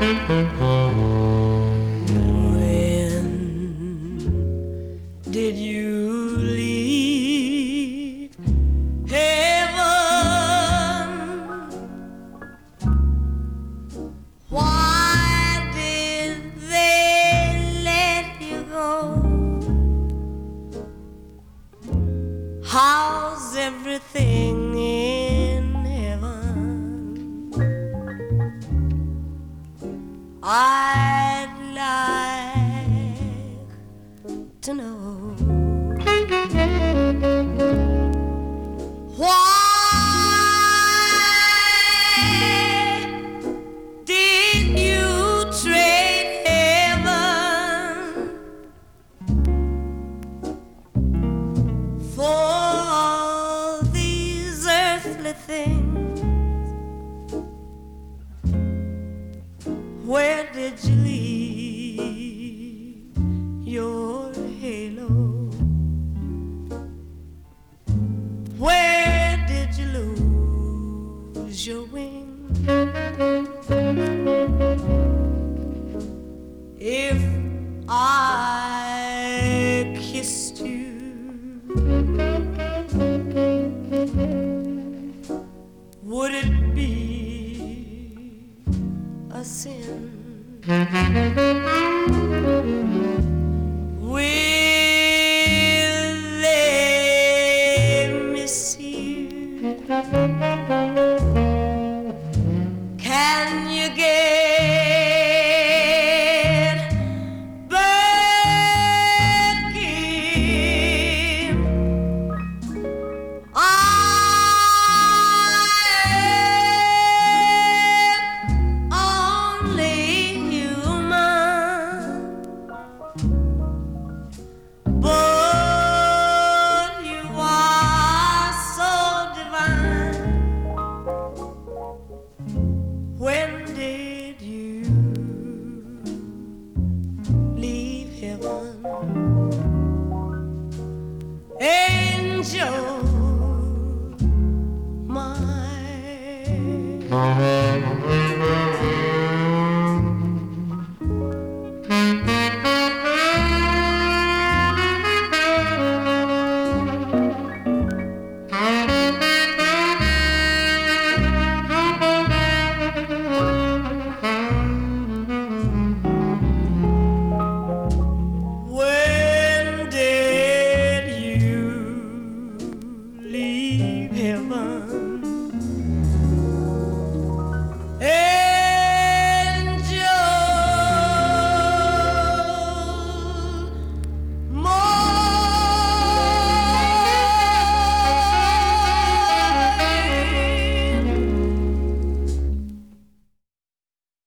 Did you leave heaven? Why did they let you go? How's everything in heaven? I'd like to know. Why did you trade heaven for all these earthly things? Where did you leave your halo? Where did you lose your wings? If I kissed you, would it be a sin? Will they miss you? Can you get back in? I am only human, but you are so divine. When did you leave heaven? Angel mine.